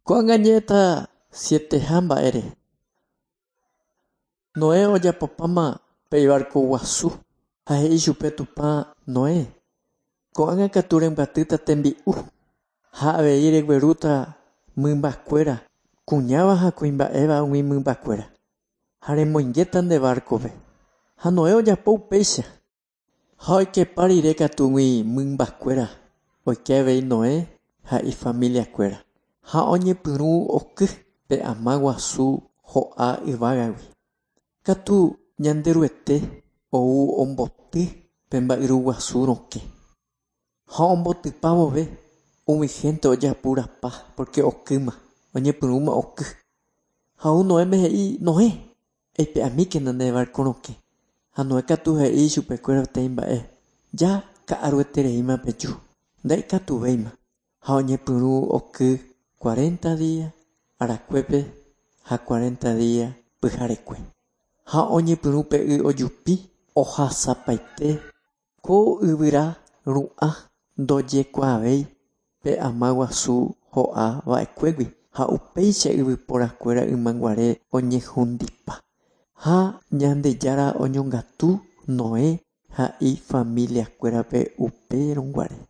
Ko'ag̃añéta 7 mba'ére. Noé ojapopáma pe barco guasu ha he'i chupe Tupã Noé. Ko'ág̃a katu rembyatýta tembi'u ha avei reguerúta mymbakuéra kuñáva ha kuimba'éva umi mymbakuéra ha remoingéta nde barcope. Ha Noé ojapo upéicha ha oikepa rire katugui mymbakuéra oike avei Noé ha ifamiliakuéra ha oñepyrũ oky pe ama guasu ho'a yvágagui. Katu ñanderuete ou omboty pe mba'yru guasu rokẽ ha ombotypa vove umig̃uínte ojapurapa porque okýma oñepyrũma oky. Ha Noéme he'i Noé eipe'amíkena nde barco rokẽ. Ha Noé katu he'i chupekuéra peteĩ mba'e ja ka'aruetereíma peju ndaikatuvéima ha oñepyrũ oky 40 días arakuépe ha 40 días pyharekue. Ha oñepyrũ pe y ojupi ohasapaite ko yvyra ru'ã ndojekuaavéi pe ama guasu ho'a va'ekuégui ha upéicha yvyporakuéra ymanguare oñehũndipa. Ha Ñandejára oñongatu Noé ha ifamiliakuérape upérõguare.